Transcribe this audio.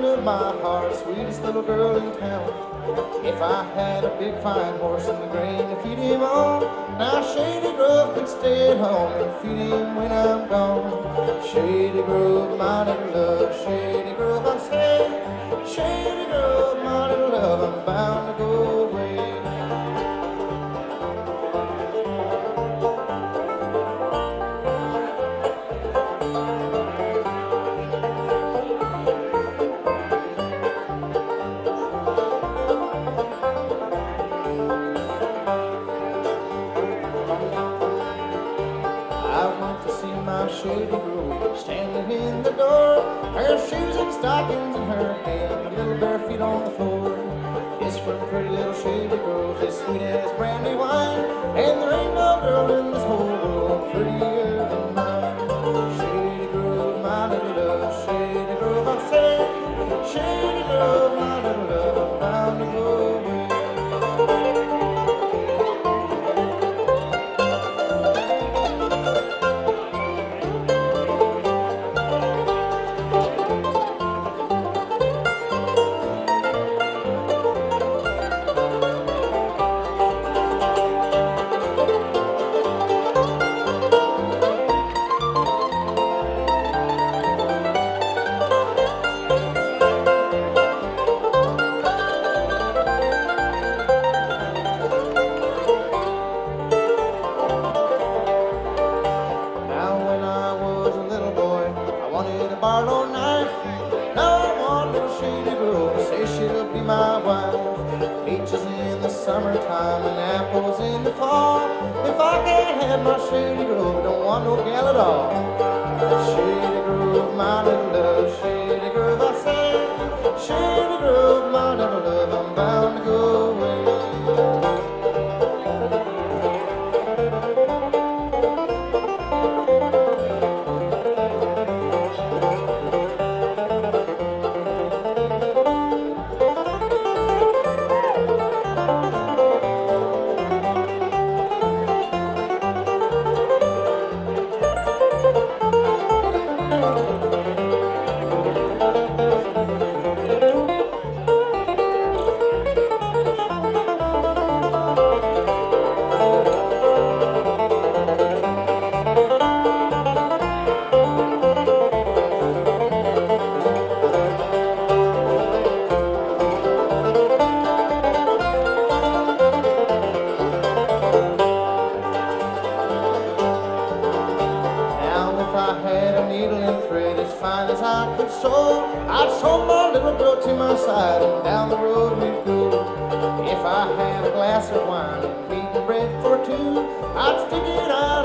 of my heart, sweetest little girl in town. If I had a big fine horse and the grain to feed him on, now Shady Grove could stay at home and feed him when I'm gone. Shady Grove, my little love, Shady Grove, I say. Shady Grove, my little love, I'm bound to go away. Shady Grove, standing in the door, her shoes and stockings in her hand, little bare feet on the floor. Kiss from pretty little Shady Grove, as sweet as brandy wine, and there ain't no girl in this whole world prettier than mine. Shady Grove, my little love, Shady Grove, I say. Shady Grove, my little love, I'm bound to go away. Barlow knife. Now I want little Shady Grove to say she'll be my wife. Peaches in the summertime and apples in the fall. If I can't have my Shady Grove, don't want no gal at all. Shady Grove, my little love, Shady Grove, I say. Shady Grove, my little love, I'm bound to go away. As fine as I could sew, I'd sew my little girl to my side, and down the road we'd go. If I had a glass of wine and meat and bread for two, I'd stick it out